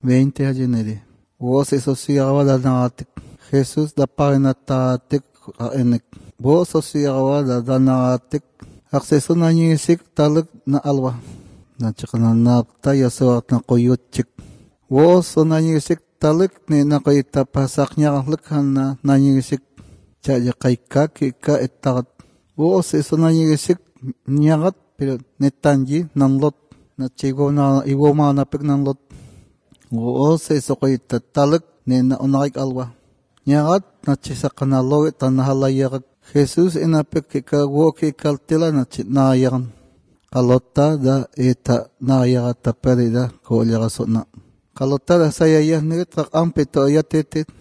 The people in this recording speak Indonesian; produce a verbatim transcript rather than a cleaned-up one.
veinte ayeneri. Vos asociaba la natik. Jesús da parinatatik enek. Vos asociaba la natik. Acceso na nisik talik na alwa. Na chakana napta yasawat na koyotchik. Vos na nisik talik ni na koyita pasak nyaklik na na nisik. Chaya kaika kika etagat. Vos eso na nisik nyagat pero netanji nanlot. Na chigo na iwoma na pek nanlot. Vos eso koyita talik ni na unaik alwa. Nyagat na chisakana loge tanahalayagat. Jesús en la pequeca woke caltela na nayan. Kalota da eta nayagata perida ko yagasona. Kalota da saya ya netra ampeto ya tete.